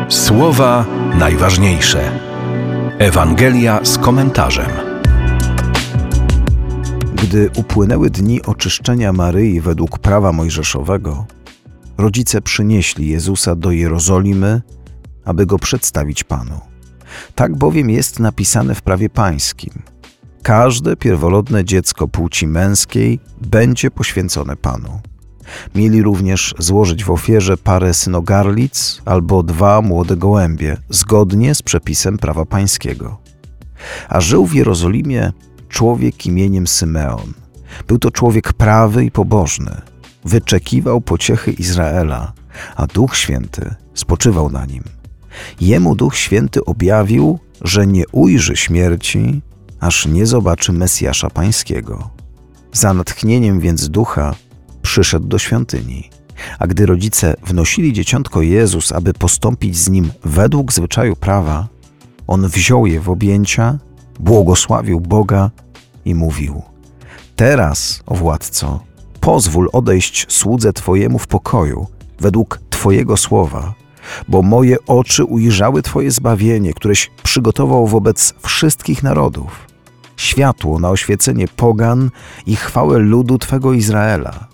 Słowa najważniejsze. Ewangelia z komentarzem. Gdy upłynęły dni oczyszczenia Maryi według prawa mojżeszowego, rodzice przynieśli Jezusa do Jerozolimy, aby go przedstawić Panu. Tak bowiem jest napisane w prawie pańskim. Każde pierworodne dziecko płci męskiej będzie poświęcone Panu. Mieli również złożyć w ofierze parę synogarlic albo 2 młode gołębie, zgodnie z przepisem prawa pańskiego. A żył w Jerozolimie człowiek imieniem Symeon. Był to człowiek prawy i pobożny. Wyczekiwał pociechy Izraela, a Duch Święty spoczywał na nim. Jemu Duch Święty objawił, że nie ujrzy śmierci, aż nie zobaczy Mesjasza Pańskiego. Za natchnieniem więc Ducha przyszedł do świątyni. A gdy rodzice wnosili dzieciątko Jezus, aby postąpić z nim według zwyczaju prawa, on wziął je w objęcia, błogosławił Boga i mówił: Teraz, o Władco, pozwól odejść słudze Twojemu w pokoju, według Twojego słowa, bo moje oczy ujrzały Twoje zbawienie, któreś przygotował wobec wszystkich narodów, światło na oświecenie pogan i chwałę ludu Twego Izraela.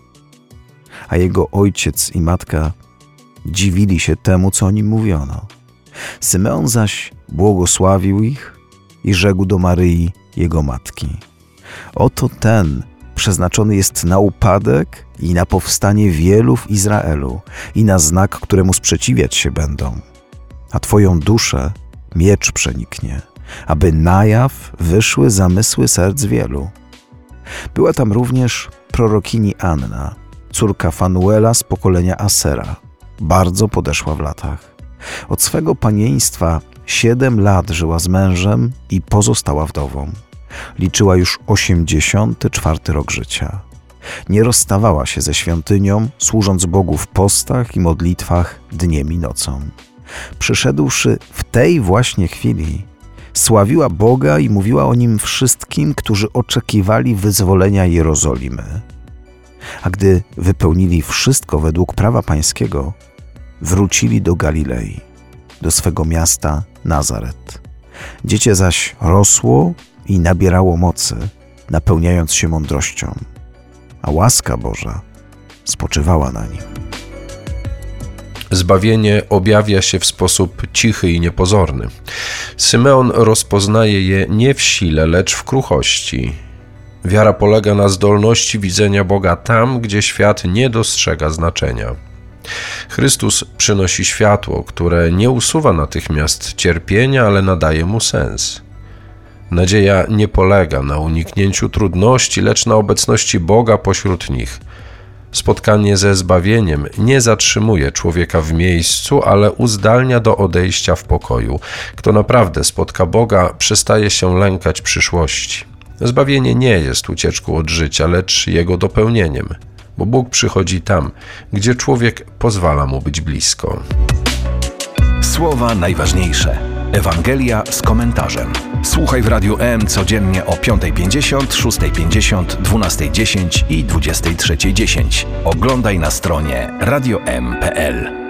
A jego ojciec i matka dziwili się temu, co o nim mówiono. Symeon zaś błogosławił ich i rzekł do Maryi, jego matki: Oto ten przeznaczony jest na upadek i na powstanie wielu w Izraelu i na znak, któremu sprzeciwiać się będą. A Twoją duszę miecz przeniknie, aby na jaw wyszły zamysły serc wielu. Była tam również prorokini Anna, córka Fanuela z pokolenia Asera, bardzo podeszła w latach. Od swego panieństwa 7 lat żyła z mężem i pozostała wdową. Liczyła już 84 rok życia. Nie rozstawała się ze świątynią, służąc Bogu w postach i modlitwach dniem i nocą. Przyszedłszy w tej właśnie chwili, sławiła Boga i mówiła o Nim wszystkim, którzy oczekiwali wyzwolenia Jerozolimy. A gdy wypełnili wszystko według prawa pańskiego, wrócili do Galilei, do swego miasta Nazaret. Dziecię zaś rosło i nabierało mocy, napełniając się mądrością, a łaska Boża spoczywała na nim. Zbawienie objawia się w sposób cichy i niepozorny. Symeon rozpoznaje je nie w sile, lecz w kruchości. Wiara polega na zdolności widzenia Boga tam, gdzie świat nie dostrzega znaczenia. Chrystus przynosi światło, które nie usuwa natychmiast cierpienia, ale nadaje mu sens. Nadzieja nie polega na uniknięciu trudności, lecz na obecności Boga pośród nich. Spotkanie ze zbawieniem nie zatrzymuje człowieka w miejscu, ale uzdalnia do odejścia w pokoju. Kto naprawdę spotka Boga, przestaje się lękać przyszłości. Zbawienie nie jest ucieczką od życia, lecz jego dopełnieniem, bo Bóg przychodzi tam, gdzie człowiek pozwala mu być blisko. Słowa najważniejsze. Ewangelia z komentarzem. Słuchaj w Radiu M codziennie o 5:50, 6:50, 12:10 i 23:10. Oglądaj na stronie radiom.pl.